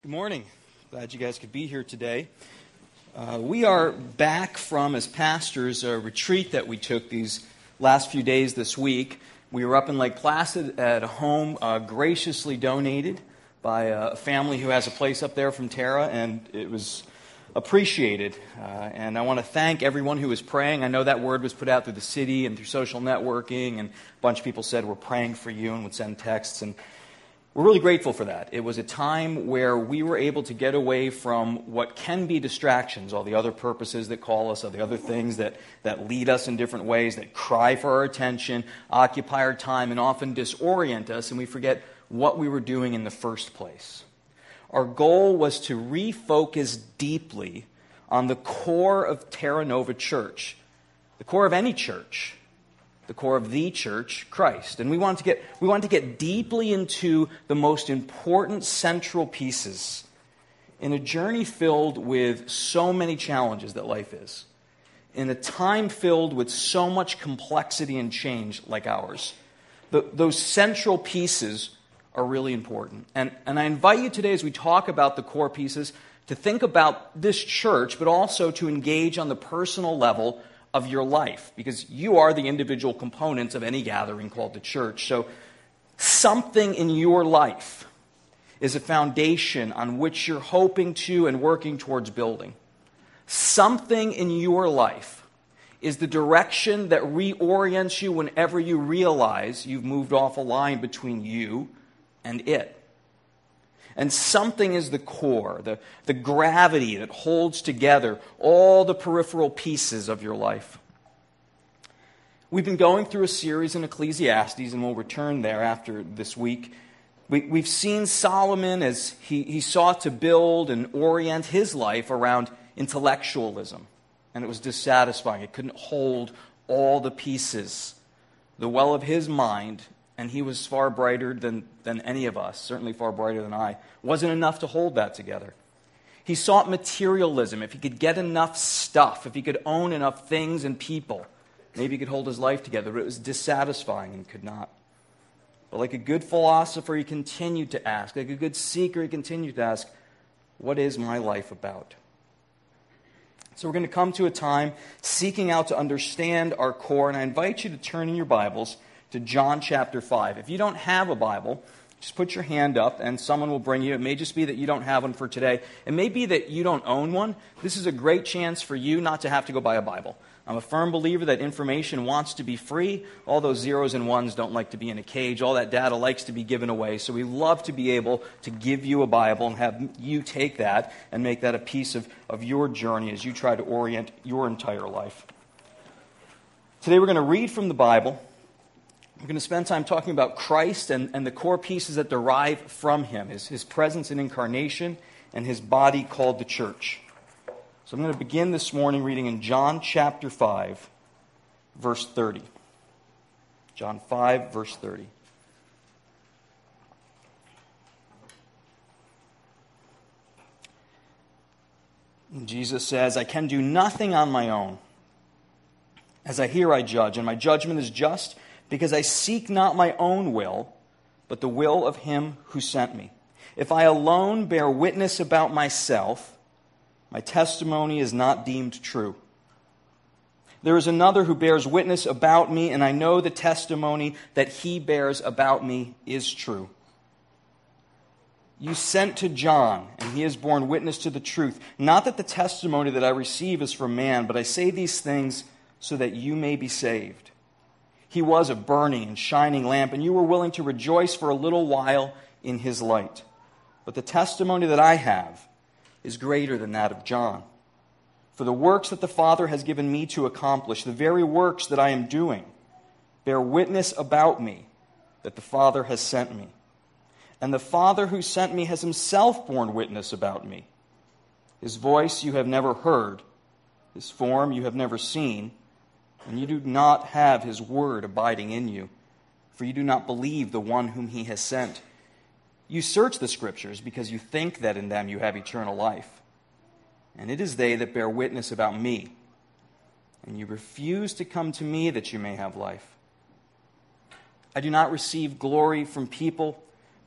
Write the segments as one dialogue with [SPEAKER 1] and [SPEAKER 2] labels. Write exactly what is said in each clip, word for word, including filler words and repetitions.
[SPEAKER 1] Good morning. Glad you guys could be here today. Uh, we are back from, as pastors, a retreat that we took these last few days this week. We were up in Lake Placid at a home uh, graciously donated by a family who has a place up there from Tara, and it was appreciated. Uh, and I want to thank everyone who was praying. I know that word was put out through the city and through social networking, and a bunch of people said, "We're praying for you," and would send texts, and we're really grateful for that. It was a time where we were able to get away from what can be distractions, all the other purposes that call us, all the other things that, that lead us in different ways, that cry for our attention, occupy our time, and often disorient us, and we forget what we were doing in the first place. Our goal was to refocus deeply on the core of Terra Nova Church, the core of any church, the core of the church, Christ. And we wanted to get we wanted to get deeply into the most important central pieces in a journey filled with so many challenges that life is, in a time filled with so much complexity and change like ours. The, those central pieces are really important. And, and I invite you today, as we talk about the core pieces, to think about this church, but also to engage on the personal level of your life, because you are the individual components of any gathering called the church. So something in your life is a foundation on which you're hoping to and working towards building. Something in your life is the direction that reorients you whenever you realize you've moved off a line between you and it. And something is the core, the, the gravity that holds together all the peripheral pieces of your life. We've been going through a series in Ecclesiastes, and we'll return there after this week. We, we've seen Solomon as he, he sought to build and orient his life around intellectualism, and it was dissatisfying. It couldn't hold all the pieces. The well of his mind, and he was far brighter than, than any of us, certainly far brighter than I, wasn't enough to hold that together. He sought materialism. If he could get enough stuff, if he could own enough things and people, maybe he could hold his life together, but it was dissatisfying and could not. But like a good philosopher, he continued to ask. Like a good seeker, he continued to ask, what is my life about? So we're going to come to a time seeking out to understand our core, and I invite you to turn in your Bibles to John chapter five. If you don't have a Bible, just put your hand up and someone will bring you. It may just be that you don't have one for today. It may be that you don't own one. This is a great chance for you not to have to go buy a Bible. I'm a firm believer that information wants to be free. All those zeros and ones don't like to be in a cage. All that data likes to be given away. So we love to be able to give you a Bible and have you take that and make that a piece of, of your journey as you try to orient your entire life. Today we're going to read from the Bible. We're going to spend time talking about Christ and, and the core pieces that derive from him, his, his presence and incarnation, and his body called the church. So I'm going to begin this morning reading in John chapter five, verse thirty. John five, verse thirty. And Jesus says, I can do nothing on my own. As I hear, I judge, and my judgment is just, because I seek not my own will, but the will of him who sent me. If I alone bear witness about myself, my testimony is not deemed true. There is another who bears witness about me, and I know the testimony that he bears about me is true. You sent to John, and he has borne witness to the truth. Not that the testimony that I receive is from man, but I say these things so that you may be saved. He was a burning and shining lamp, and you were willing to rejoice for a little while in his light. But the testimony that I have is greater than that of John. For the works that the Father has given me to accomplish, the very works that I am doing, bear witness about me that the Father has sent me. And the Father who sent me has himself borne witness about me. His voice you have never heard, his form you have never seen, and you do not have his word abiding in you, for you do not believe the one whom he has sent. You search the Scriptures because you think that in them you have eternal life. And it is they that bear witness about me. And you refuse to come to me that you may have life. I do not receive glory from people,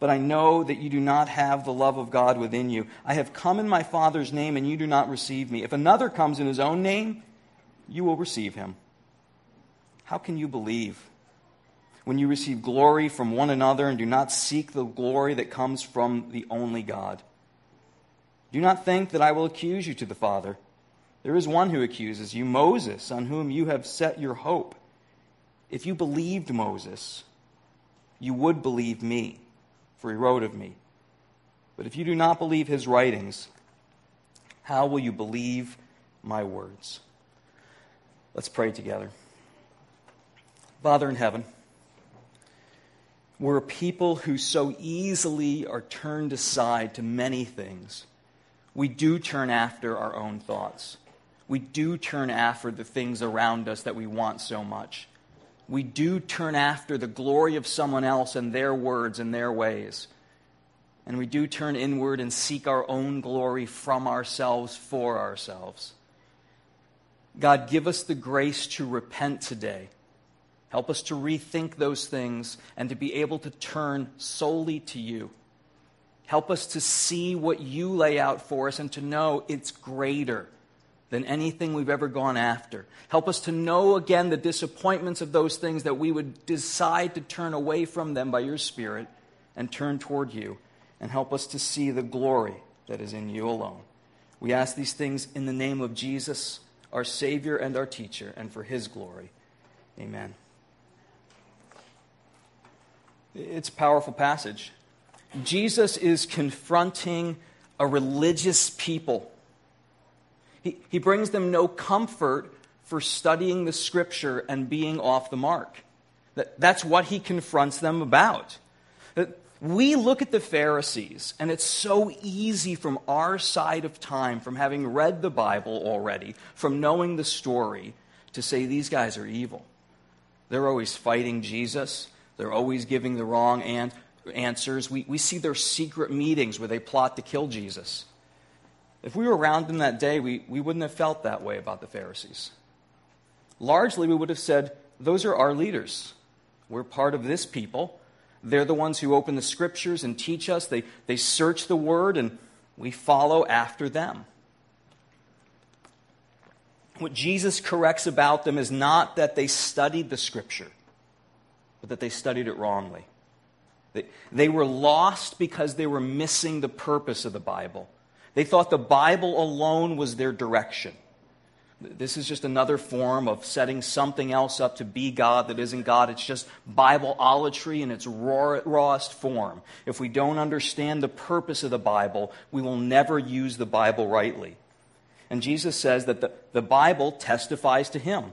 [SPEAKER 1] but I know that you do not have the love of God within you. I have come in my Father's name, and you do not receive me. If another comes in his own name, you will receive him. How can you believe when you receive glory from one another and do not seek the glory that comes from the only God? Do not think that I will accuse you to the Father. There is one who accuses you, Moses, on whom you have set your hope. If you believed Moses, you would believe me, for he wrote of me. But if you do not believe his writings, how will you believe my words? Let's pray together. Father in heaven, we're a people who so easily are turned aside to many things. We do turn after our own thoughts. We do turn after the things around us that we want so much. We do turn after the glory of someone else and their words and their ways. And we do turn inward and seek our own glory from ourselves for ourselves. God, give us the grace to repent today. Help us to rethink those things and to be able to turn solely to you. Help us to see what you lay out for us and to know it's greater than anything we've ever gone after. Help us to know again the disappointments of those things, that we would decide to turn away from them by your Spirit and turn toward you. And help us to see the glory that is in you alone. We ask these things in the name of Jesus, our Savior and our teacher, and for his glory. Amen. It's a powerful passage. Jesus is confronting a religious people. He, he brings them no comfort for studying the Scripture and being off the mark. That, that's what he confronts them about. That we look at the Pharisees, and it's so easy from our side of time, from having read the Bible already, from knowing the story, to say these guys are evil. They're always fighting Jesus. They're always giving the wrong an- answers. We, we see their secret meetings where they plot to kill Jesus. If we were around them that day, we, we wouldn't have felt that way about the Pharisees. Largely, we would have said, those are our leaders. We're part of this people. They're the ones who open the Scriptures and teach us. They, they search the Word, and we follow after them. What Jesus corrects about them is not that they studied the Scripture, but that they studied it wrongly. They, they were lost because they were missing the purpose of the Bible. They thought the Bible alone was their direction. This is just another form of setting something else up to be God that isn't God. It's just Bibleolatry in its raw, rawest form. If we don't understand the purpose of the Bible, we will never use the Bible rightly. And Jesus says that the, the Bible testifies to him.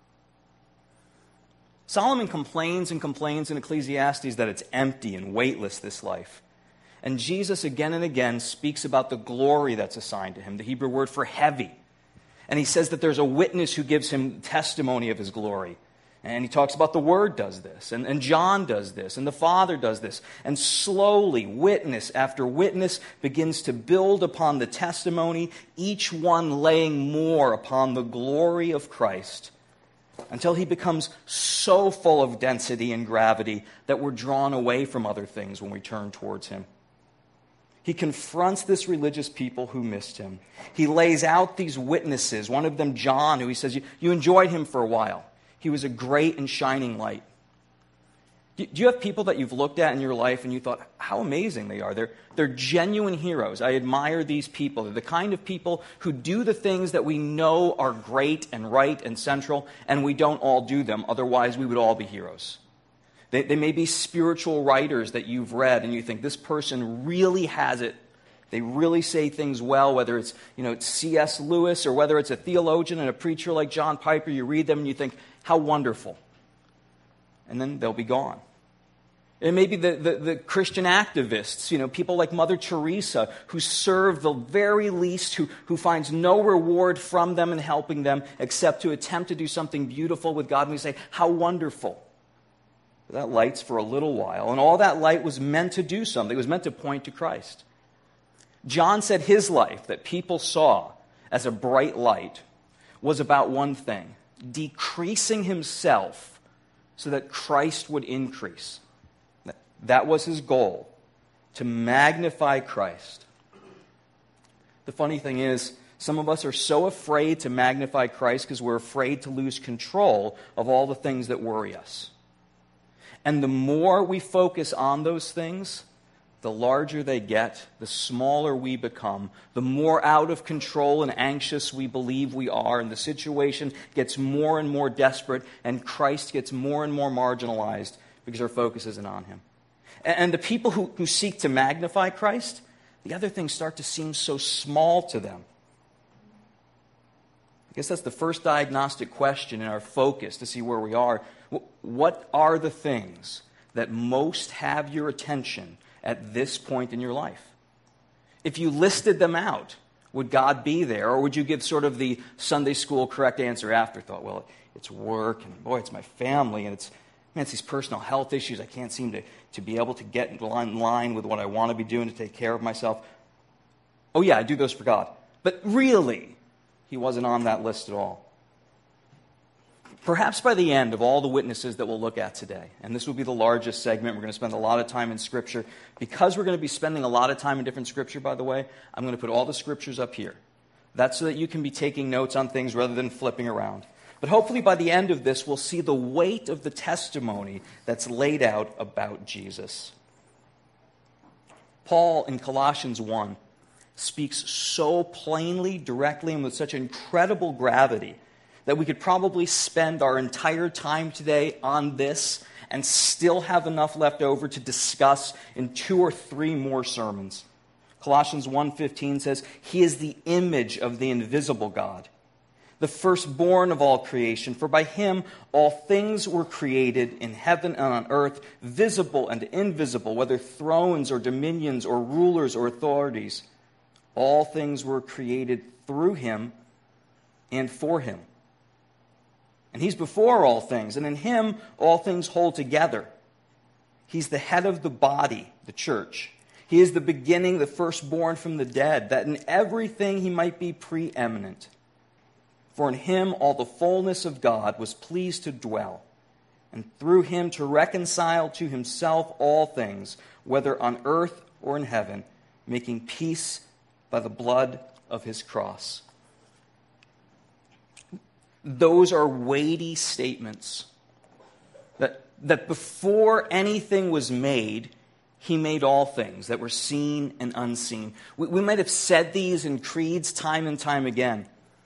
[SPEAKER 1] Solomon complains and complains in Ecclesiastes that it's empty and weightless, this life. And Jesus again and again speaks about the glory that's assigned to him, the Hebrew word for heavy. And he says that there's a witness who gives him testimony of his glory. And he talks about the Word does this, and, and John does this, and the Father does this. And slowly, witness after witness begins to build upon the testimony, each one laying more upon the glory of Christ, until he becomes so full of density and gravity that we're drawn away from other things when we turn towards him. He confronts this religious people who missed him. He lays out these witnesses, one of them John, who he says, you, you enjoyed him for a while. He was a great and shining light. Do, do you have people that you've looked at in your life and you thought, how amazing they are? They're, they're genuine heroes. I admire these people. They're the kind of people who do the things that we know are great and right and central, and we don't all do them. Otherwise, we would all be heroes. They, they may be spiritual writers that you've read and you think this person really has it. They really say things well, whether it's, you know, C S Lewis or whether it's a theologian and a preacher like John Piper. You read them and you think, how wonderful. And then they'll be gone. It may be the, the, the Christian activists, you know, people like Mother Teresa, who serve the very least, who, who finds no reward from them in helping them except to attempt to do something beautiful with God. And we say, how wonderful. That light's for a little while. And all that light was meant to do something. It was meant to point to Christ. John said his life that people saw as a bright light was about one thing: decreasing himself so that Christ would increase. That was his goal. to magnify Christ. The funny thing is, some of us are so afraid to magnify Christ because we're afraid to lose control of all the things that worry us. And the more we focus on those things, the larger they get, the smaller we become, the more out of control and anxious we believe we are, and the situation gets more and more desperate, and Christ gets more and more marginalized because our focus isn't on him. And the people who, who seek to magnify Christ, the other things start to seem so small to them. I guess that's the first diagnostic question in our focus to see where we are. What are the things that most have your attention at this point in your life? If you listed them out, would God be there? Or would you give sort of the Sunday school correct answer afterthought? Well, it's work, and boy, it's my family, and it's, man, it's these personal health issues. I can't seem to, to be able to get in line with what I want to be doing to take care of myself. Oh yeah, I do those for God. But really, he wasn't on that list at all. Perhaps by the end of all the witnesses that we'll look at today, and this will be the largest segment, we're going to spend a lot of time in Scripture. Because we're going to be spending a lot of time in different Scripture, by the way, I'm going to put all the Scriptures up here. That's so that you can be taking notes on things rather than flipping around. But hopefully by the end of this, we'll see the weight of the testimony that's laid out about Jesus. Paul in Colossians one speaks so plainly, directly, and with such incredible gravity that we could probably spend our entire time today on this and still have enough left over to discuss in two or three more sermons. Colossians one fifteen says, "He is the image of the invisible God, the firstborn of all creation. For by him all things were created in heaven and on earth, visible and invisible, whether thrones or dominions or rulers or authorities. All things were created through him and for him. And he's before all things, and in him all things hold together. He's the head of the body, the church. He is the beginning, the firstborn from the dead, that in everything he might be preeminent. For in him all the fullness of God was pleased to dwell, and through him to reconcile to himself all things, whether on earth or in heaven, making peace by the blood of his cross." Those are weighty statements. That, that before anything was made, he made all things that were seen and unseen. We, we might have said these in creeds time and time again.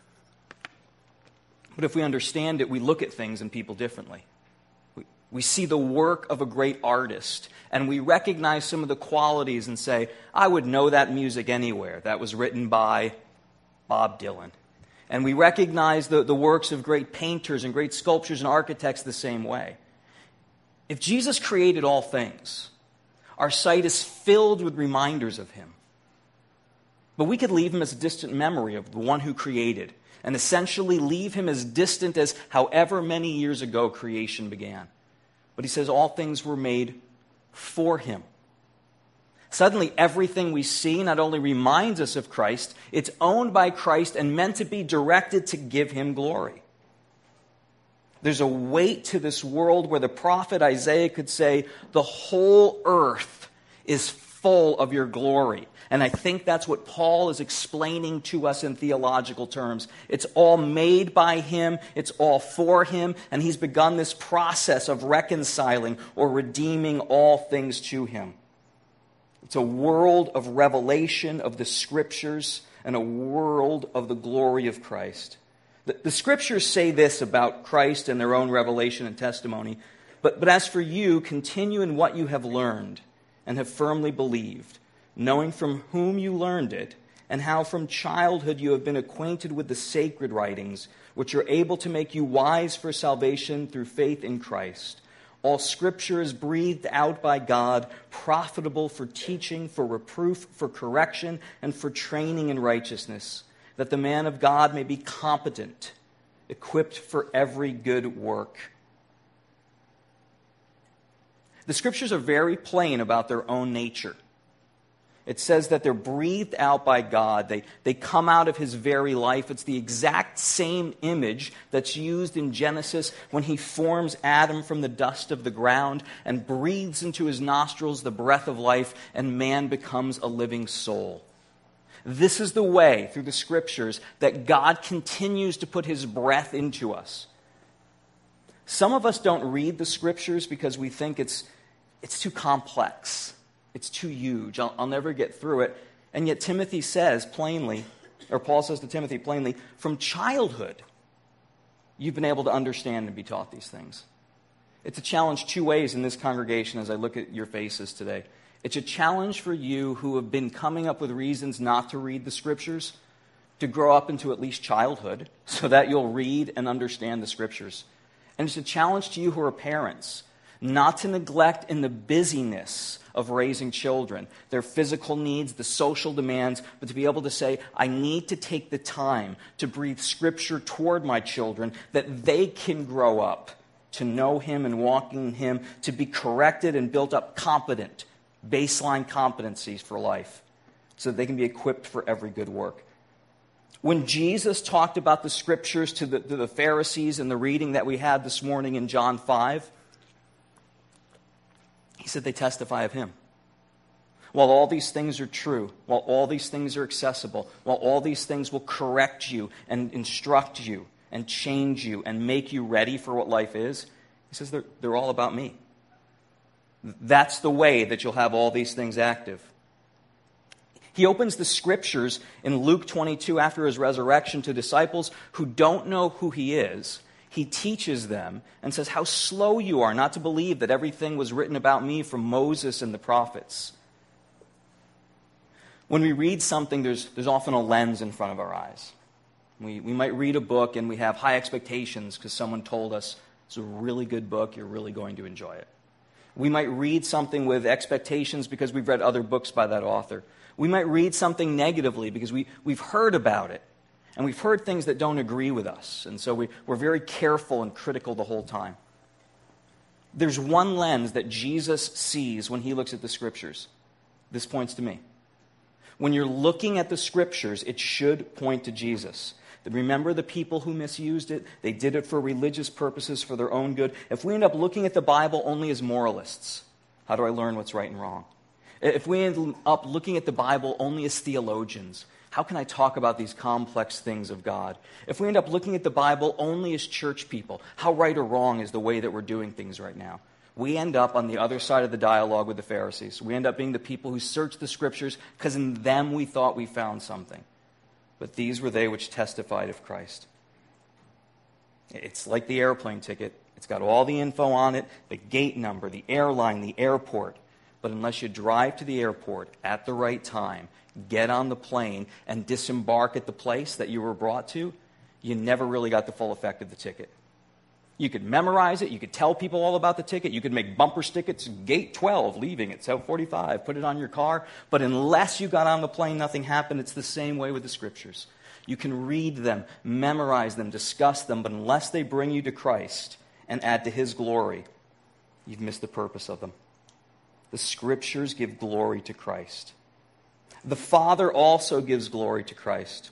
[SPEAKER 1] But if we understand it, we look at things and people differently. We, we see the work of a great artist, and we recognize some of the qualities and say, I would know that music anywhere. That was written by Bob Dylan. And we recognize the, the works of great painters and great sculptors and architects the same way. If Jesus created all things, our sight is filled with reminders of him. But we could leave him as a distant memory of the one who created, and essentially leave him as distant as however many years ago creation began. But he says all things were made for him. Suddenly, everything we see not only reminds us of Christ, it's owned by Christ and meant to be directed to give him glory. There's a weight to this world where the prophet Isaiah could say, the whole earth is full of your glory. And I think that's what Paul is explaining to us in theological terms. It's all made by him, it's all for him, and he's begun this process of reconciling or redeeming all things to him. It's a world of revelation of the Scriptures and a world of the glory of Christ. The, the Scriptures say this about Christ and their own revelation and testimony, but, but as for you, continue in what you have learned and have firmly believed, knowing from whom you learned it, and how from childhood you have been acquainted with the sacred writings, which are able to make you wise for salvation through faith in Christ. All Scripture is breathed out by God, profitable for teaching, for reproof, for correction, and for training in righteousness, that the man of God may be competent, equipped for every good work. The Scriptures are very plain about their own nature. It says that they're breathed out by God. They, they come out of his very life. It's the exact same image that's used in Genesis when he forms Adam from the dust of the ground and breathes into his nostrils the breath of life, and man becomes a living soul. This is the way, through the Scriptures, that God continues to put his breath into us. Some of us don't read the Scriptures because we think it's, it's too complex. It's too huge. I'll, I'll never get through it. And yet Timothy says plainly, or Paul says to Timothy plainly, from childhood, you've been able to understand and be taught these things. It's a challenge two ways in this congregation as I look at your faces today. It's a challenge for you who have been coming up with reasons not to read the Scriptures to grow up into at least childhood so that you'll read and understand the Scriptures. And it's a challenge to you who are parents not to neglect in the busyness of raising children, their physical needs, the social demands, but to be able to say, I need to take the time to breathe Scripture toward my children that they can grow up to know him and walk in him, to be corrected and built up competent, baseline competencies for life, so that they can be equipped for every good work. When Jesus talked about the Scriptures to the, to the Pharisees in the reading that we had this morning in John five, he said they testify of him. While all these things are true, while all these things are accessible, while all these things will correct you and instruct you and change you and make you ready for what life is, he says they're, they're all about me. That's the way that you'll have all these things active. He opens the Scriptures in Luke twenty-two after his resurrection to disciples who don't know who he is. He teaches them and says, how slow you are not to believe that everything was written about me from Moses and the prophets. When we read something, there's, there's often a lens in front of our eyes. We, we might read a book and we have high expectations because someone told us it's a really good book, you're really going to enjoy it. We might read something with expectations because we've read other books by that author. We might read something negatively because we, we've heard about it. And we've heard things that don't agree with us. And so we, we're very careful and critical the whole time. There's one lens that Jesus sees when he looks at the Scriptures. This points to me. When you're looking at the Scriptures, it should point to Jesus. Remember the people who misused it? They did it for religious purposes, for their own good. If we end up looking at the Bible only as moralists, how do I learn what's right and wrong? If we end up looking at the Bible only as theologians, how can I talk about these complex things of God? If we end up looking at the Bible only as church people, how right or wrong is the way that we're doing things right now? We end up on the other side of the dialogue with the Pharisees. We end up being the people who search the Scriptures because in them we thought we found something. But these were they which testified of Christ. It's like the airplane ticket. It's got all the info on it, the gate number, the airline, the airport. But unless you drive to the airport at the right time, get on the plane, and disembark at the place that you were brought to, you never really got the full effect of the ticket. You could memorize it. You could tell people all about the ticket. You could make bumper stickers, gate twelve, leaving at seven forty-five, put it on your car. But unless you got on the plane, nothing happened. It's the same way with the Scriptures. You can read them, memorize them, discuss them, but unless they bring you to Christ and add to his glory, you've missed the purpose of them. The Scriptures give glory to Christ. The Father also gives glory to Christ.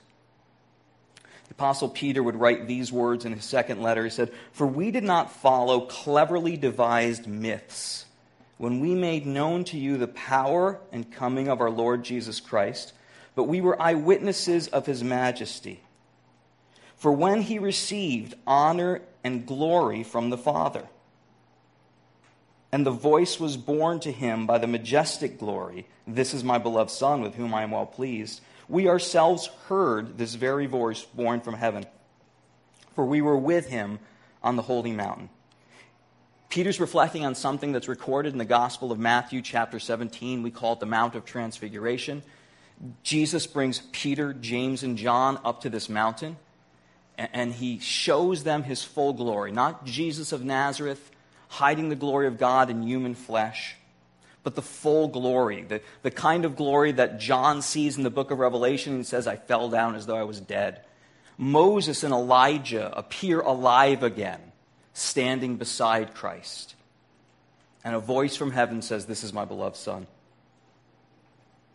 [SPEAKER 1] The Apostle Peter would write these words in his second letter. He said, "For we did not follow cleverly devised myths when we made known to you the power and coming of our Lord Jesus Christ, but we were eyewitnesses of his majesty. For when he received honor and glory from the Father, and the voice was borne to him by the majestic glory, 'This is my beloved Son, with whom I am well pleased,' we ourselves heard this very voice borne from heaven, for we were with him on the holy mountain." Peter's reflecting on something that's recorded in the Gospel of Matthew, chapter seventeen. We call it the Mount of Transfiguration. Jesus brings Peter, James, and John up to this mountain, and he shows them his full glory. Not Jesus of Nazareth hiding the glory of God in human flesh, but the full glory, the, the kind of glory that John sees in the book of Revelation and says, "I fell down as though I was dead." Moses and Elijah appear alive again, standing beside Christ. And a voice from heaven says, "This is my beloved Son."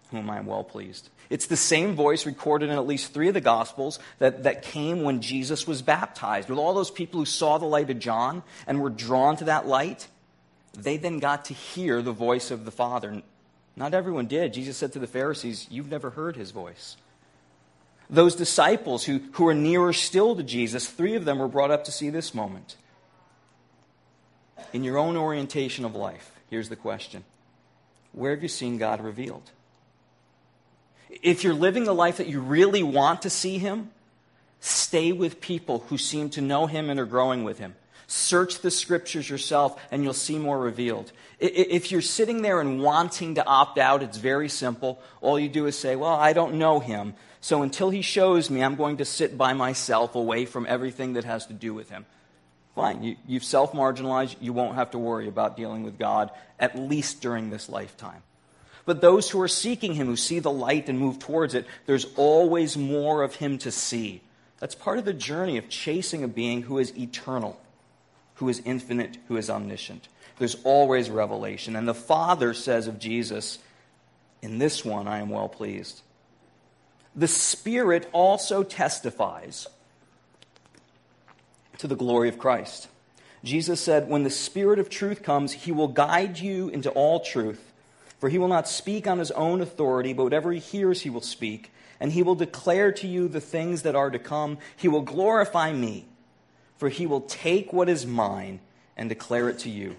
[SPEAKER 1] whom I am well pleased. It's the same voice recorded in at least three of the Gospels that, that came when Jesus was baptized. With all those people who saw the light of John and were drawn to that light, they then got to hear the voice of the Father. Not everyone did. Jesus said to the Pharisees, "You've never heard his voice." Those disciples who, who are nearer still to Jesus, three of them were brought up to see this moment. In your own orientation of life, here's the question. Where have you seen God revealed? If you're living the life that you really want to see him, stay with people who seem to know him and are growing with him. Search the scriptures yourself and you'll see more revealed. If you're sitting there and wanting to opt out, it's very simple. All you do is say, well, I don't know him, so until he shows me, I'm going to sit by myself away from everything that has to do with him. Fine, you, you've self-marginalized. You won't have to worry about dealing with God, at least during this lifetime. But those who are seeking him, who see the light and move towards it, there's always more of him to see. That's part of the journey of chasing a being who is eternal, who is infinite, who is omniscient. There's always revelation. And the Father says of Jesus, in this one I am well pleased. The Spirit also testifies to the glory of Christ. Jesus said, when the Spirit of truth comes, he will guide you into all truth. For he will not speak on his own authority, but whatever he hears he will speak. And he will declare to you the things that are to come. He will glorify me, for he will take what is mine and declare it to you.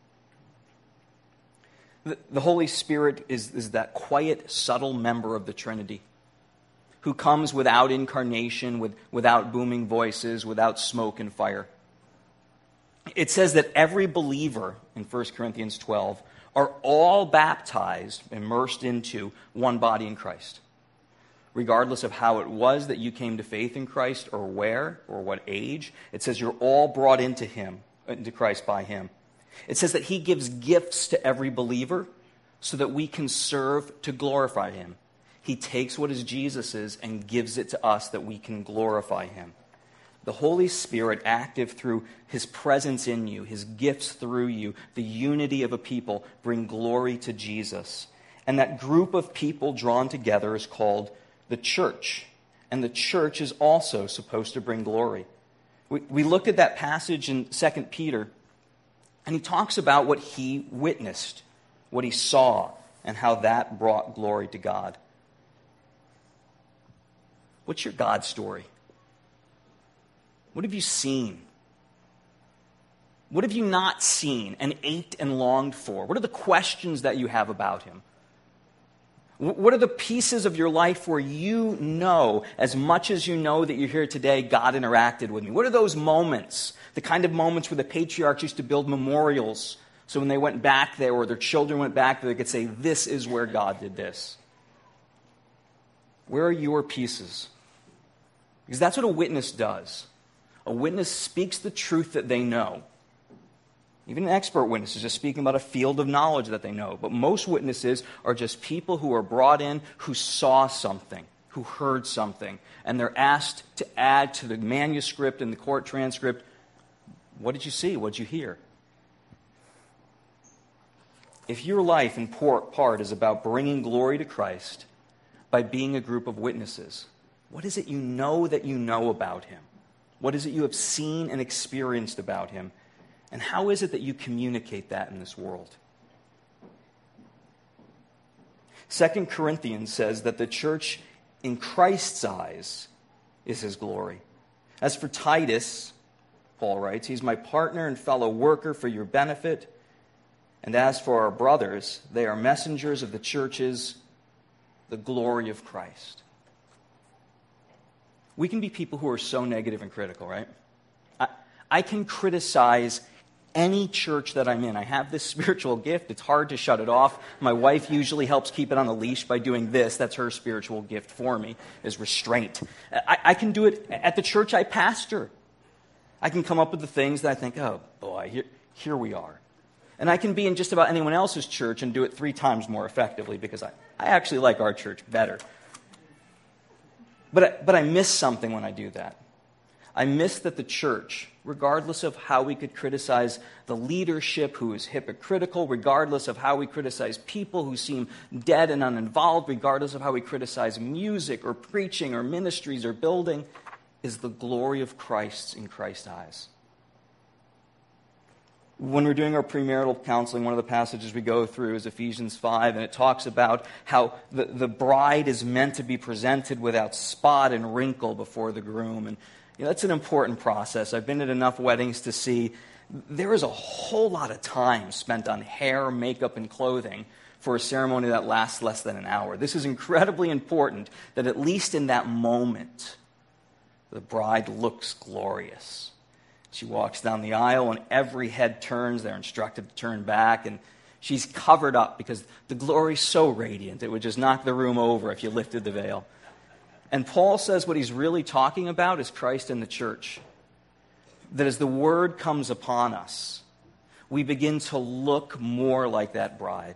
[SPEAKER 1] The, the Holy Spirit is, is that quiet, subtle member of the Trinity who comes without incarnation, with, without booming voices, without smoke and fire. It says that every believer in First Corinthians twelve are all baptized, immersed into one body in Christ. Regardless of how it was that you came to faith in Christ, or where, or what age, it says you're all brought into him, into Christ by him. It says that he gives gifts to every believer so that we can serve to glorify him. He takes what is Jesus's and gives it to us that we can glorify him. The Holy Spirit, active through his presence in you, his gifts through you, the unity of a people, bring glory to Jesus. And that group of people drawn together is called the church. And the church is also supposed to bring glory. We, we looked at that passage in Second Peter, and he talks about what he witnessed, what he saw, and how that brought glory to God. What's your God story? What have you seen? What have you not seen and ached and longed for? What are the questions that you have about him? What are the pieces of your life where you know, as much as you know that you're here today, God interacted with me? What are those moments? The kind of moments where the patriarchs used to build memorials so when they went back there or their children went back there, they could say, this is where God did this. Where are your pieces? Because that's what a witness does. A witness speaks the truth that they know. Even an expert witness is just speaking about a field of knowledge that they know. But most witnesses are just people who are brought in who saw something, who heard something. And they're asked to add to the manuscript and the court transcript, what did you see? What did you hear? If your life in part is about bringing glory to Christ by being a group of witnesses, what is it you know that you know about him? What is it you have seen and experienced about him? And how is it that you communicate that in this world? Second Corinthians says that the church in Christ's eyes is his glory. As for Titus, Paul writes, he's my partner and fellow worker for your benefit. And as for our brothers, they are messengers of the churches, the glory of Christ. We can be people who are so negative and critical, right? I, I can criticize any church that I'm in. I have this spiritual gift. It's hard to shut it off. My wife usually helps keep it on a leash by doing this. That's her spiritual gift for me, is restraint. I, I can do it at the church I pastor. I can come up with the things that I think, oh boy, here, here we are. And I can be in just about anyone else's church and do it three times more effectively because I, I actually like our church better. But I, but I miss something when I do that. I miss that the church, regardless of how we could criticize the leadership who is hypocritical, regardless of how we criticize people who seem dead and uninvolved, regardless of how we criticize music or preaching or ministries or building, is the glory of Christ in Christ's eyes. When we're doing our premarital counseling, one of the passages we go through is Ephesians five, and it talks about how the, the bride is meant to be presented without spot and wrinkle before the groom. And you know, that's an important process. I've been at enough weddings to see there is a whole lot of time spent on hair, makeup, and clothing for a ceremony that lasts less than an hour. This is incredibly important that at least in that moment, the bride looks glorious. She walks down the aisle and every head turns. They're instructed to turn back, and she's covered up because the glory is so radiant. It would just knock the room over if you lifted the veil. And Paul says what he's really talking about is Christ and the church. That as the word comes upon us, we begin to look more like that bride.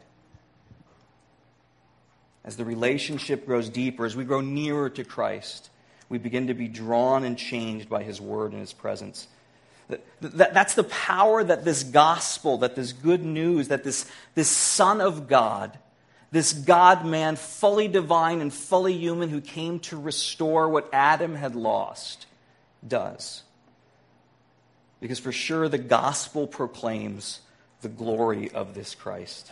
[SPEAKER 1] As the relationship grows deeper, as we grow nearer to Christ, we begin to be drawn and changed by his word and his presence. That's the power that this gospel, that this good news, that this, this Son of God, this God-man, fully divine and fully human, who came to restore what Adam had lost, does. Because for sure the gospel proclaims the glory of this Christ.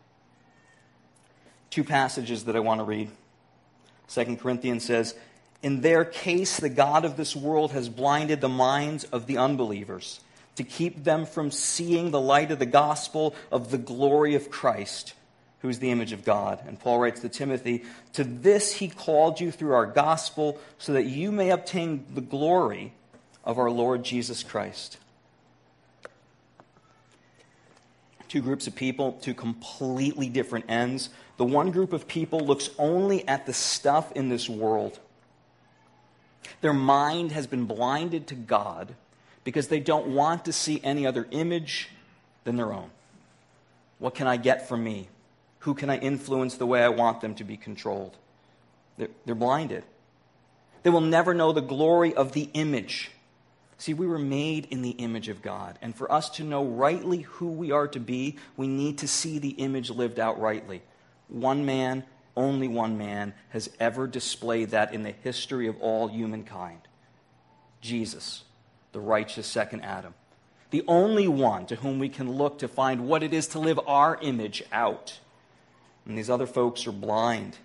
[SPEAKER 1] Two passages that I want to read. Second Corinthians says, "In their case, the God of this world has blinded the minds of the unbelievers to keep them from seeing the light of the gospel of the glory of Christ, who is the image of God." And Paul writes to Timothy, "To this he called you through our gospel, so that you may obtain the glory of our Lord Jesus Christ." Two groups of people, two completely different ends. The one group of people looks only at the stuff in this world. Their mind has been blinded to God because they don't want to see any other image than their own. What can I get from me? Who can I influence the way I want them to be controlled? They're, they're blinded. They will never know the glory of the image. See, we were made in the image of God. And for us to know rightly who we are to be, we need to see the image lived out rightly. One man, only one man, has ever displayed that in the history of all humankind. Jesus, the righteous second Adam. The only one to whom we can look to find what it is to live our image out. And these other folks are blind.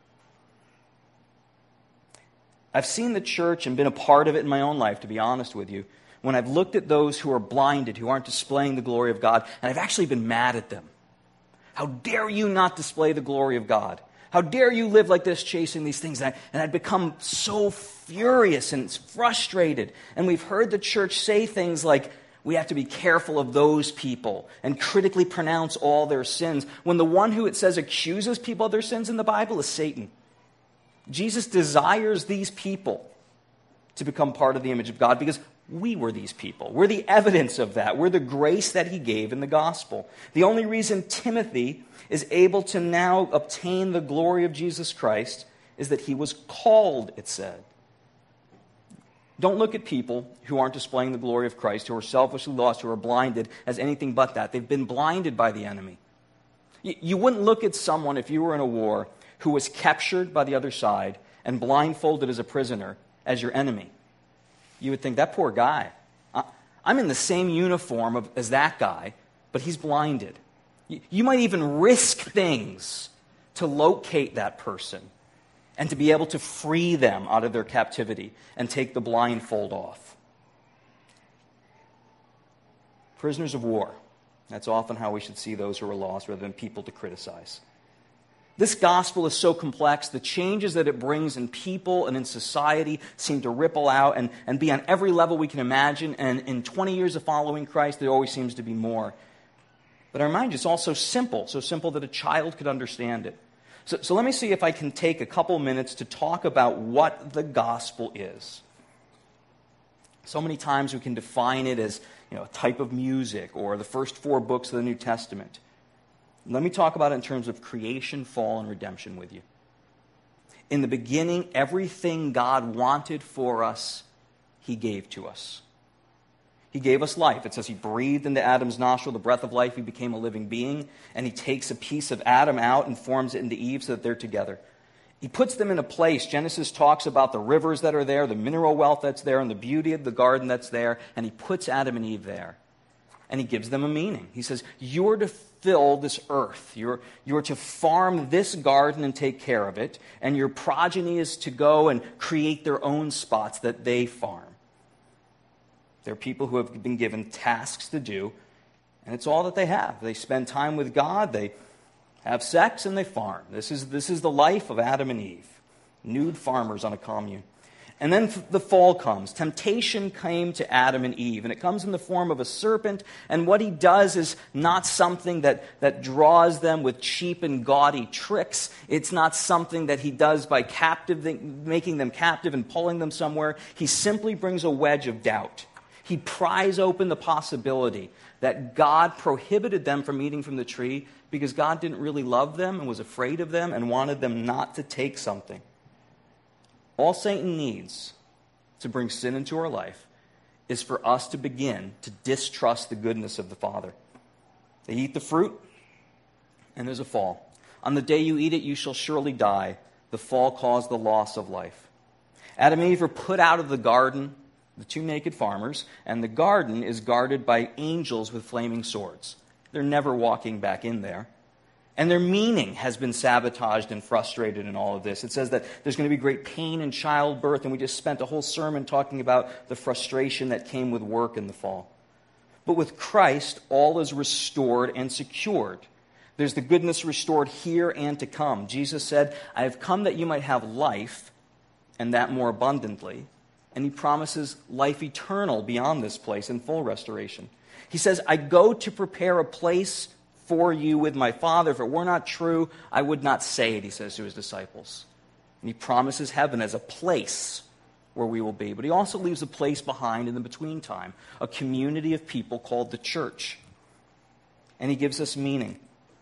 [SPEAKER 1] I've seen the church and been a part of it in my own life, to be honest with you, when I've looked at those who are blinded, who aren't displaying the glory of God, and I've actually been mad at them. How dare you not display the glory of God? How dare you live like this, chasing these things? And, I, and I'd become so furious and frustrated. And we've heard the church say things like, we have to be careful of those people and critically pronounce all their sins, when the one who, it says, accuses people of their sins in the Bible is Satan. Jesus desires these people to become part of the image of God because we were these people. We're the evidence of that. We're the grace that he gave in the gospel. The only reason Timothy is able to now obtain the glory of Jesus Christ is that he was called, it said. Don't look at people who aren't displaying the glory of Christ, who are selfishly lost, who are blinded, as anything but that. They've been blinded by the enemy. You wouldn't look at someone, if you were in a war, who was captured by the other side and blindfolded as a prisoner as your enemy. You would think, that poor guy. I'm in the same uniform of, as that guy, but he's blinded. You might even risk things to locate that person and to be able to free them out of their captivity and take the blindfold off. Prisoners of war. That's often how we should see those who are lost, rather than people to criticize. This gospel is so complex. The changes that it brings in people and in society seem to ripple out and, and be on every level we can imagine. And in twenty years of following Christ, there always seems to be more. But I remind you, it's also simple, so simple that a child could understand it. So, so let me see if I can take a couple minutes to talk about what the gospel is. So many times we can define it as, you know, a type of music or the first four books of the New Testament. Let me talk about it in terms of creation, fall, and redemption with you. In the beginning, everything God wanted for us, he gave to us. He gave us life. It says he breathed into Adam's nostril the breath of life. He became a living being. And he takes a piece of Adam out and forms it into Eve so that they're together. He puts them in a place. Genesis talks about the rivers that are there, the mineral wealth that's there, and the beauty of the garden that's there. And he puts Adam and Eve there. And he gives them a meaning. He says, you're to fill this earth. You're, you're to farm this garden and take care of it. And your progeny is to go and create their own spots that they farm. They're people who have been given tasks to do, and it's all that they have. They spend time with God, they have sex, and they farm. This is, this is the life of Adam and Eve, nude farmers on a commune. And then the fall comes. Temptation came to Adam and Eve, and it comes in the form of a serpent, and what he does is not something that, that draws them with cheap and gaudy tricks. It's not something that he does by captive, making them captive and pulling them somewhere. He simply brings a wedge of doubt. He pries open the possibility that God prohibited them from eating from the tree because God didn't really love them and was afraid of them and wanted them not to take something. All Satan needs to bring sin into our life is for us to begin to distrust the goodness of the Father. They eat the fruit, and there's a fall. On the day you eat it, you shall surely die. The fall caused the loss of life. Adam and Eve were put out of the garden, the two naked farmers, and the garden is guarded by angels with flaming swords. They're never walking back in there. And their meaning has been sabotaged and frustrated in all of this. It says that there's going to be great pain in childbirth, and we just spent a whole sermon talking about the frustration that came with work in the fall. But with Christ, all is restored and secured. There's the goodness restored here and to come. Jesus said, I have come that you might have life, and that more abundantly. And he promises life eternal beyond this place in full restoration. He says, I go to prepare a place for you with my Father. If it were not true, I would not say it, he says to his disciples. And he promises heaven as a place where we will be. But he also leaves a place behind in the between time, a community of people called the church. And he gives us meaning.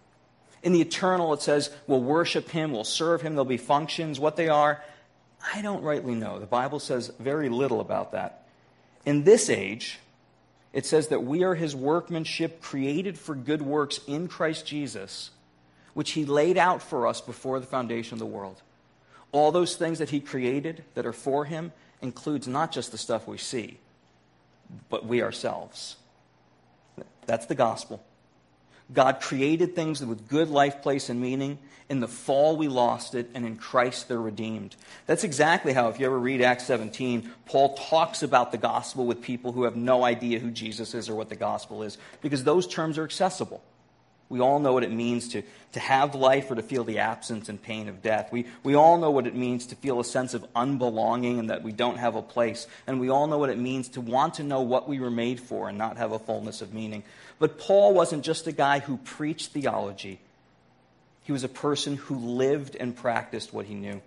[SPEAKER 1] In the eternal, it says, we'll worship him, we'll serve him, there'll be functions. What they are, I don't rightly know. The Bible says very little about that. In this age, it says that we are his workmanship created for good works in Christ Jesus, which he laid out for us before the foundation of the world. All those things that he created that are for him includes not just the stuff we see, but we ourselves. That's the gospel. God created things with good life, place, and meaning. In the fall, we lost it, and in Christ, they're redeemed. That's exactly how, if you ever read Acts seventeen, Paul talks about the gospel with people who have no idea who Jesus is or what the gospel is, because those terms are accessible. We all know what it means to, to have life or to feel the absence and pain of death. We, we all know what it means to feel a sense of unbelonging and that we don't have a place. And we all know what it means to want to know what we were made for and not have a fullness of meaning. But Paul wasn't just a guy who preached theology. He was a person who lived and practiced what he knew.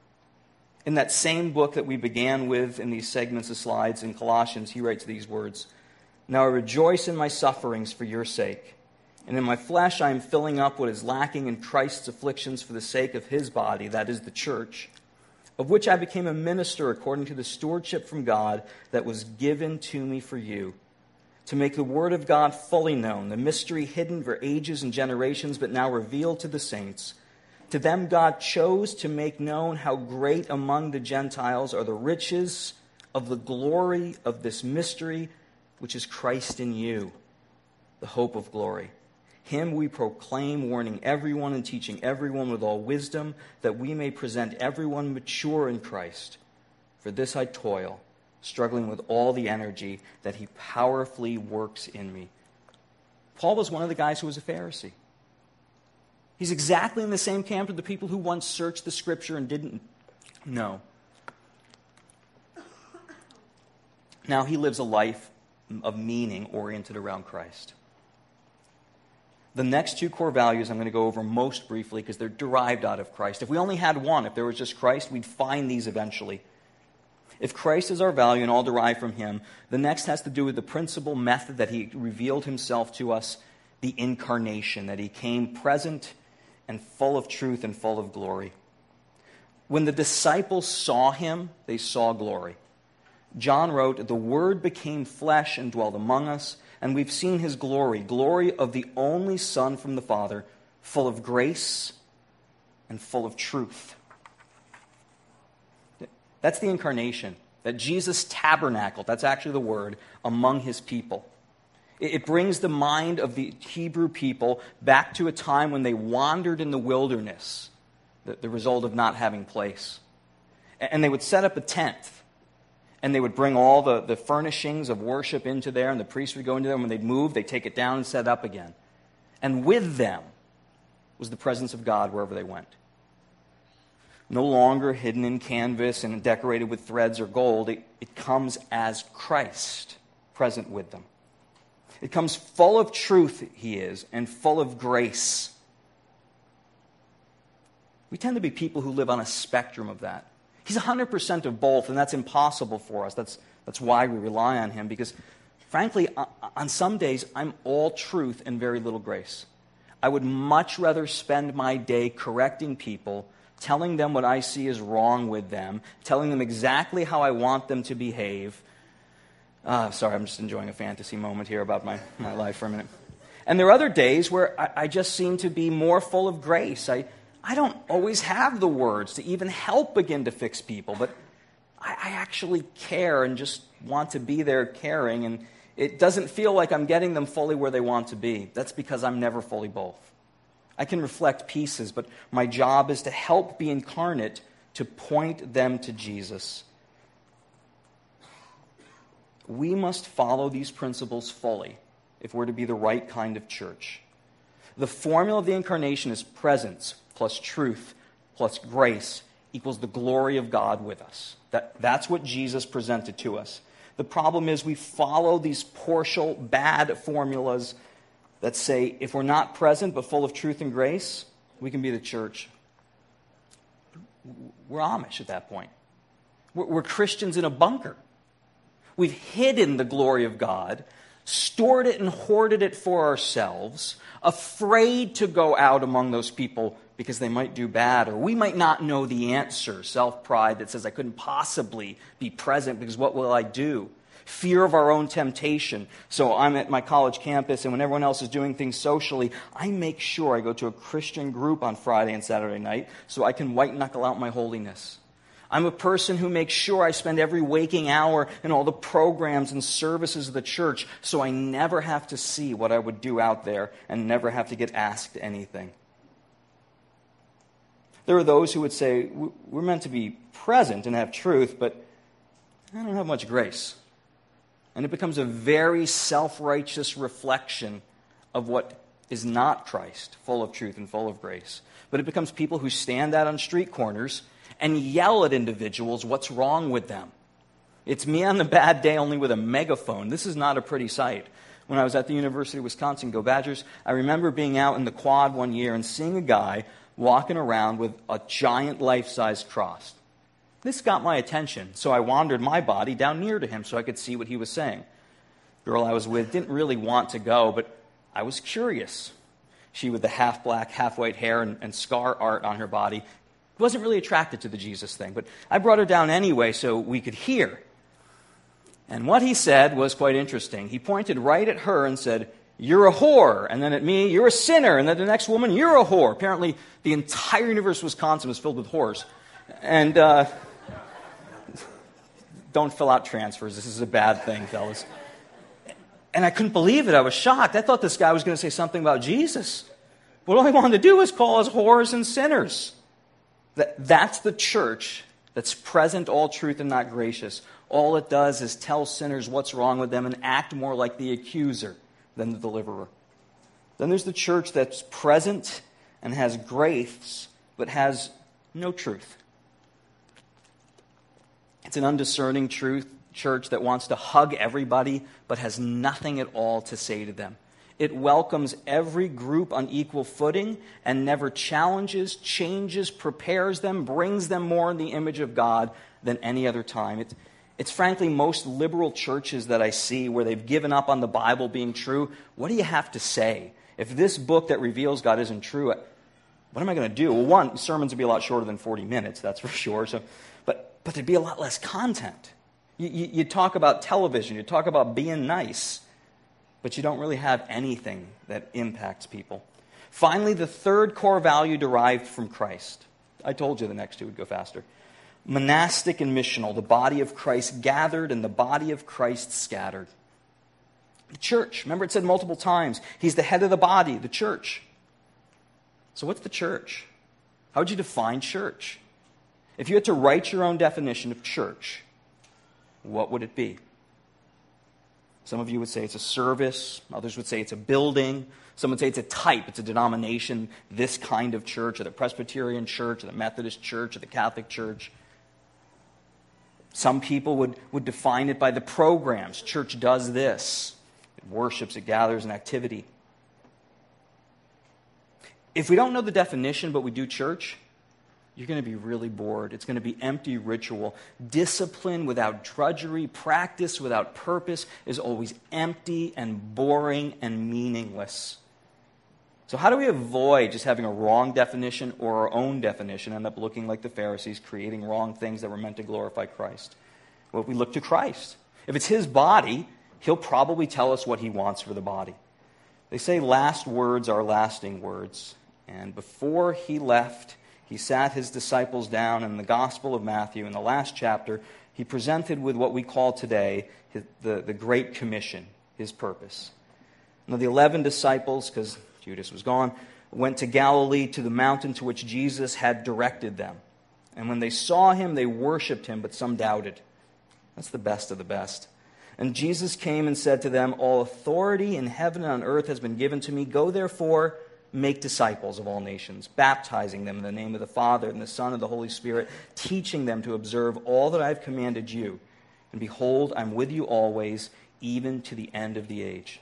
[SPEAKER 1] In that same book that we began with in these segments of slides in Colossians, he writes these words, Now I rejoice in my sufferings for your sake. And in my flesh I am filling up what is lacking in Christ's afflictions for the sake of his body, that is the church, of which I became a minister according to the stewardship from God that was given to me for you, to make the word of God fully known, the mystery hidden for ages and generations, but now revealed to the saints. To them God chose to make known how great among the Gentiles are the riches of the glory of this mystery, which is Christ in you, the hope of glory. Him we proclaim, warning everyone and teaching everyone with all wisdom, that we may present everyone mature in Christ. For this I toil, struggling with all the energy that he powerfully works in me. Paul was one of the guys who was a Pharisee. He's exactly in the same camp as the people who once searched the Scripture and didn't know. Now he lives a life of meaning oriented around Christ. The next two core values I'm going to go over most briefly because they're derived out of Christ. If we only had one, if there was just Christ, we'd find these eventually. If Christ is our value and all derived from him, the next has to do with the principal method that he revealed himself to us, the incarnation, that he came present and full of truth and full of glory. When the disciples saw him, they saw glory. John wrote, "The Word became flesh and dwelled among us, and we've seen his glory, glory of the only Son from the Father, full of grace and full of truth." That's the incarnation, that Jesus tabernacled, that's actually the word, among his people. It brings the mind of the Hebrew people back to a time when they wandered in the wilderness, the, the result of not having place. And they would set up a tent, and they would bring all the, the furnishings of worship into there, and the priests would go into there, and when they'd move, they'd take it down and set it up again. And with them was the presence of God wherever they went. No longer hidden in canvas and decorated with threads or gold. It, it comes as Christ present with them. It comes full of truth, he is, and full of grace. We tend to be people who live on a spectrum of that. He's one hundred percent of both, and that's impossible for us. That's, that's why we rely on him, because frankly, on some days, I'm all truth and very little grace. I would much rather spend my day correcting people, telling them what I see is wrong with them, telling them exactly how I want them to behave. Uh, sorry, I'm just enjoying a fantasy moment here about my, my life for a minute. And there are other days where I, I just seem to be more full of grace. I, I don't always have the words to even help begin to fix people, but I, I actually care and just want to be there caring, and it doesn't feel like I'm getting them fully where they want to be. That's because I'm never fully both. I can reflect pieces, but my job is to help be incarnate, to point them to Jesus. We must follow these principles fully if we're to be the right kind of church. The formula of the incarnation is presence plus truth plus grace equals the glory of God with us. That, that's what Jesus presented to us. The problem is we follow these partial, bad formulas that say if we're not present but full of truth and grace, we can be the church. We're Amish at that point. We're, we're Christians in a bunker. We've hidden the glory of God, stored it and hoarded it for ourselves, afraid to go out among those people because they might do bad, or we might not know the answer, self-pride that says I couldn't possibly be present because what will I do? Fear of our own temptation. So I'm at my college campus, and when everyone else is doing things socially, I make sure I go to a Christian group on Friday and Saturday night so I can white-knuckle out my holiness. I'm a person who makes sure I spend every waking hour in all the programs and services of the church so I never have to see what I would do out there and never have to get asked anything. There are those who would say, we're meant to be present and have truth, but I don't have much grace. And it becomes a very self-righteous reflection of what is not Christ, full of truth and full of grace. But it becomes people who stand out on street corners and yell at individuals what's wrong with them. It's me on the bad day only with a megaphone. This is not a pretty sight. When I was at the University of Wisconsin, go Badgers, I remember being out in the quad one year and seeing a guy walking around with a giant life-size cross. This got my attention, so I wandered my body down near to him so I could see what he was saying. The girl I was with didn't really want to go, but I was curious. She with the half-black, half-white hair and, and scar art on her body wasn't really attracted to the Jesus thing, but I brought her down anyway so we could hear. And what he said was quite interesting. He pointed right at her and said, "You're a whore," and then at me, "You're a sinner," and then the next woman, "You're a whore." Apparently, the entire University of Wisconsin was filled with whores. And uh, don't fill out transfers. This is a bad thing, fellas. And I couldn't believe it. I was shocked. I thought this guy was going to say something about Jesus. But all he wanted to do was call us whores and sinners. That, that's the church that's present, all truth, and not gracious. All it does is tell sinners what's wrong with them and act more like the accuser than the deliverer. Then there's the church that's present and has grace, but has no truth. It's an undiscerning truth church that wants to hug everybody, but has nothing at all to say to them. It welcomes every group on equal footing and never challenges, changes, prepares them, brings them more in the image of God than any other time. It's, it's frankly most liberal churches that I see where they've given up on the Bible being true. What do you have to say? If this book that reveals God isn't true, what am I going to do? Well, one, sermons would be a lot shorter than forty minutes, that's for sure. So, but, but there'd be a lot less content. You, you, you talk about television, you talk about being nice, but you don't really have anything that impacts people. Finally, the third core value derived from Christ. I told you the next two would go faster. Monastic and missional, the body of Christ gathered and the body of Christ scattered. The church, remember it said multiple times, he's the head of the body, the church. So what's the church? How would you define church? If you had to write your own definition of church, what would it be? Some of you would say it's a service. Others would say it's a building. Some would say it's a type. It's a denomination, this kind of church, or the Presbyterian church, or the Methodist church, or the Catholic church. Some people would, would define it by the programs. Church does this. It worships, it gathers an activity. If we don't know the definition, but we do church, you're going to be really bored. It's going to be empty ritual. Discipline without drudgery, practice without purpose is always empty and boring and meaningless. So how do we avoid just having a wrong definition or our own definition, end up looking like the Pharisees, creating wrong things that were meant to glorify Christ? Well, we look to Christ. If it's his body, he'll probably tell us what he wants for the body. They say last words are lasting words. And before he left, he sat his disciples down in the Gospel of Matthew, in the last chapter. He presented with what we call today his, the, the Great Commission, his purpose. Now the eleven disciples, because Judas was gone, went to Galilee to the mountain to which Jesus had directed them. And when they saw him, they worshipped him, but some doubted. That's the best of the best. And Jesus came and said to them, all authority in heaven and on earth has been given to me. Go therefore, make disciples of all nations, baptizing them in the name of the Father and the Son and the Holy Spirit, teaching them to observe all that I have commanded you. And behold, I'm with you always, even to the end of the age.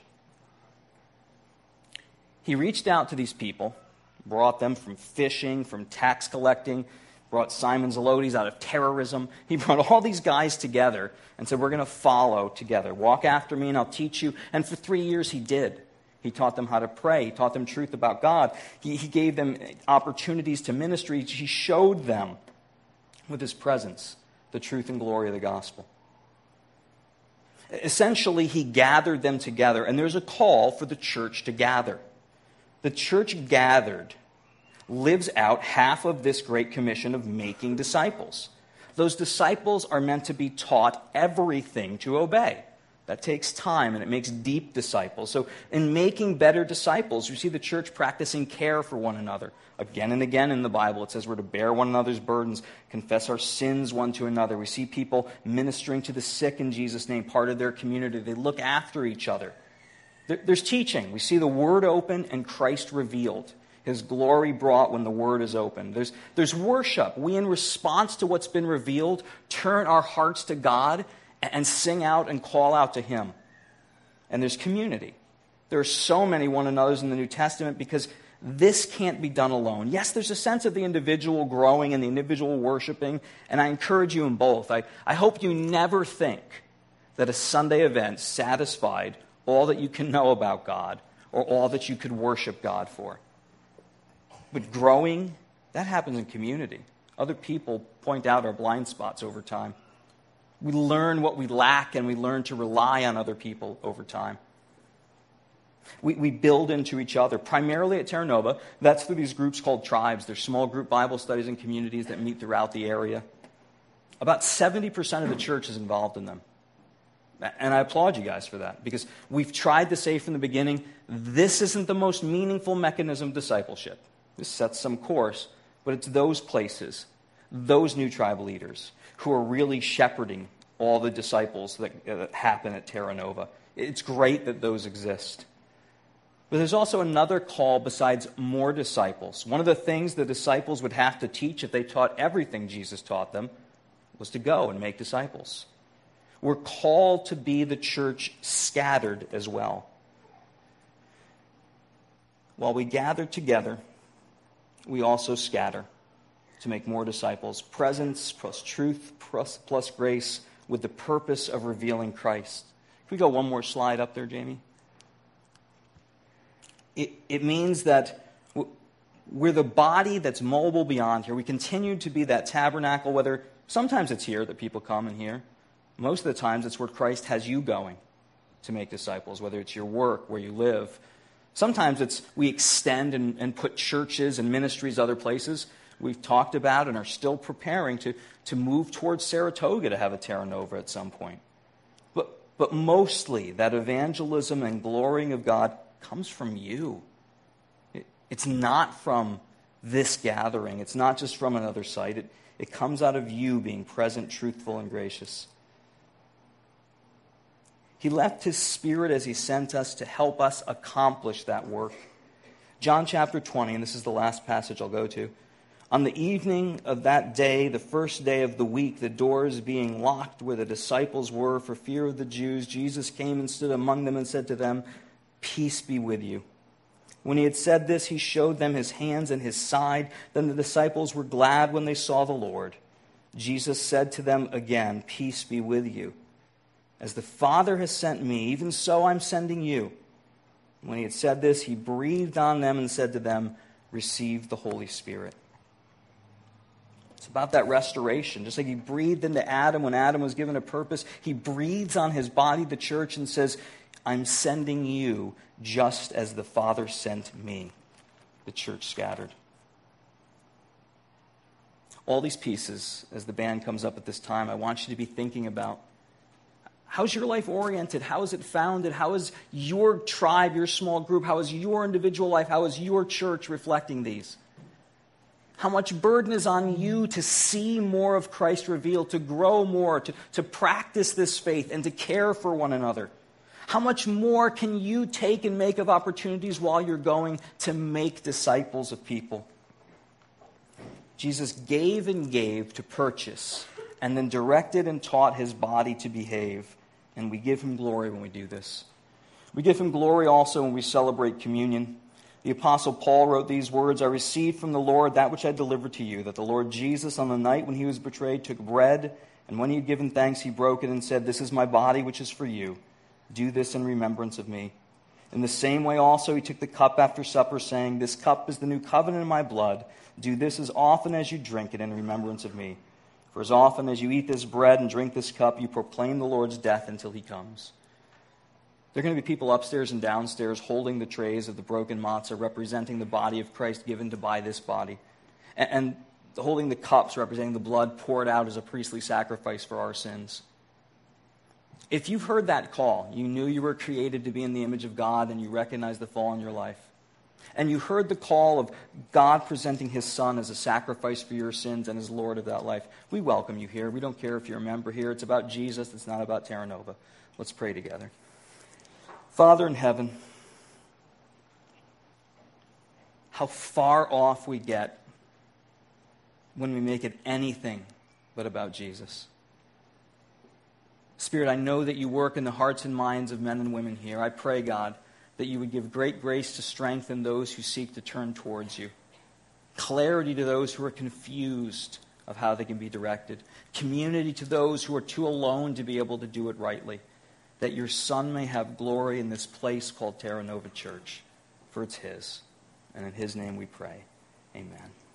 [SPEAKER 1] He reached out to these people, brought them from fishing, from tax collecting, brought Simon Zelotes out of terrorism. He brought all these guys together and said, we're going to follow together. Walk after me and I'll teach you. And for three years he did. He taught them how to pray. He taught them truth about God. He, he gave them opportunities to ministry. He showed them with his presence the truth and glory of the gospel. Essentially, he gathered them together. And there's a call for the church to gather. The church gathered lives out half of this great commission of making disciples. Those disciples are meant to be taught everything to obey. That takes time, and it makes deep disciples. So in making better disciples, you see the church practicing care for one another. Again and again in the Bible, it says we're to bear one another's burdens, confess our sins one to another. We see people ministering to the sick in Jesus' name, part of their community. They look after each other. There's teaching. We see the Word open and Christ revealed. His glory brought when the Word is open. There's, there's worship. We, in response to what's been revealed, turn our hearts to God and sing out and call out to Him. And there's community. There are so many one another's in the New Testament because this can't be done alone. Yes, there's a sense of the individual growing and the individual worshiping, and I encourage you in both. I, I hope you never think that a Sunday event satisfied all that you can know about God or all that you could worship God for. But growing, that happens in community. Other people point out our blind spots over time. We learn what we lack, and we learn to rely on other people over time. We, we build into each other. Primarily at Terra Nova, that's through these groups called tribes. They're small group Bible studies and communities that meet throughout the area. About seventy percent of the church is involved in them. And I applaud you guys for that, because we've tried to say from the beginning, this isn't the most meaningful mechanism of discipleship. This sets some course, but it's those places, those new tribal leaders, who are really shepherding all the disciples that uh, happen at Terra Nova. It's great that those exist. But there's also another call besides more disciples. One of the things the disciples would have to teach if they taught everything Jesus taught them was to go and make disciples. We're called to be the church scattered as well. While we gather together, we also scatter to make more disciples. Presence plus truth plus, plus grace with the purpose of revealing Christ. Can we go one more slide up there, Jamie? It, it means that we're the body that's mobile beyond here. We continue to be that tabernacle, whether sometimes it's here that people come and hear. Most of the times it's where Christ has you going to make disciples, whether it's your work, where you live. Sometimes it's we extend and, and put churches and ministries other places. We've talked about and are still preparing to, to move towards Saratoga to have a Terra Nova at some point. But, but mostly that evangelism and glorying of God comes from you. It, it's not from this gathering. It's not just from another site. It, it comes out of you being present, truthful, and gracious. He left His Spirit as He sent us to help us accomplish that work. John chapter twenty, and this is the last passage I'll go to. On the evening of that day, the first day of the week, the doors being locked where the disciples were for fear of the Jews, Jesus came and stood among them and said to them, "Peace be with you." When He had said this, He showed them His hands and His side. Then the disciples were glad when they saw the Lord. Jesus said to them again, "Peace be with you. As the Father has sent me, even so I'm sending you." When He had said this, He breathed on them and said to them, "Receive the Holy Spirit." It's about that restoration. Just like He breathed into Adam when Adam was given a purpose, He breathes on His body, the church, and says, "I'm sending you just as the Father sent me," the church scattered. All these pieces, as the band comes up at this time, I want you to be thinking about. How's your life oriented? How is it founded? How is your tribe, your small group, how is your individual life, how is your church reflecting these? How much burden is on you to see more of Christ revealed, to grow more, to, to practice this faith, and to care for one another? How much more can you take and make of opportunities while you're going to make disciples of people? Jesus gave and gave to purchase, and then directed and taught His body to behave. And we give Him glory when we do this. We give Him glory also when we celebrate communion. The Apostle Paul wrote these words, "I received from the Lord that which I delivered to you, that the Lord Jesus on the night when He was betrayed took bread, and when He had given thanks, He broke it and said, 'This is my body which is for you. Do this in remembrance of me.' In the same way also He took the cup after supper, saying, 'This cup is the new covenant in my blood. Do this as often as you drink it in remembrance of me. For as often as you eat this bread and drink this cup, you proclaim the Lord's death until He comes.'" There are going to be people upstairs and downstairs holding the trays of the broken matzah, representing the body of Christ given to buy this body. And, and holding the cups, representing the blood poured out as a priestly sacrifice for our sins. If you've heard that call, you knew you were created to be in the image of God, and you recognize the fall in your life, and you heard the call of God presenting His Son as a sacrifice for your sins and as Lord of that life, we welcome you here. We don't care if you're a member here. It's about Jesus. It's not about Terra Nova. Let's pray together. Father in heaven, how far off we get when we make it anything but about Jesus. Spirit, I know that you work in the hearts and minds of men and women here. I pray, God, that you would give great grace to strengthen those who seek to turn towards you. Clarity to those who are confused of how they can be directed. Community to those who are too alone to be able to do it rightly. That your Son may have glory in this place called Terra Nova Church, for it's His. And in His name we pray. Amen.